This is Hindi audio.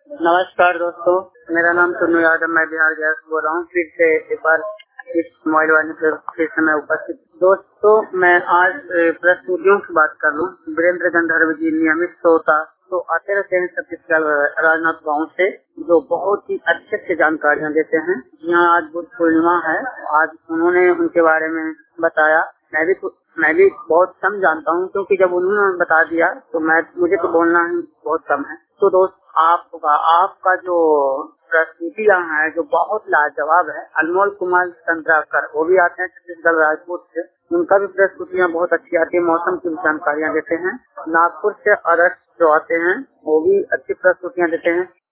नमस्कार दोस्तों, मेरा नाम सोनू यादव, मैं बिहार गैस बोल रहा हूँ। फिर से एक बार इस मोबाइल वाले पे फिर से मैं उपस्थित। दोस्तों, मैं आज प्रस्तुतियों की बात कर लूँ। वीरेंद्र गंधर्व जी नियमित श्रोता तो आते रहते हैं छत्तीसगढ़ राजनाथ गाँव से, जो बहुत ही अच्छे अच्छे जानकारियाँ देते हैं। यहाँ आज बुद्ध पूर्णिमा है, आज उन्होंने उनके बारे में बताया। मैं भी बहुत कम जानता हूँ, क्योंकि जब उन्होंने बता दिया तो मुझे तो बोलना ही बहुत कम है। तो दोस्त, आपका जो प्रस्तुति यहाँ है जो बहुत लाजवाब है, अनमोल कुमार चंद्राकर, वो भी आते हैं छत्तीसगढ़ राजपूत से। उनका भी प्रस्तुतियाँ बहुत अच्छी आती है, मौसम की जानकारियाँ देते हैं। नागपुर से अरस जो आते हैं वो भी अच्छी प्रस्तुतियाँ देते हैं।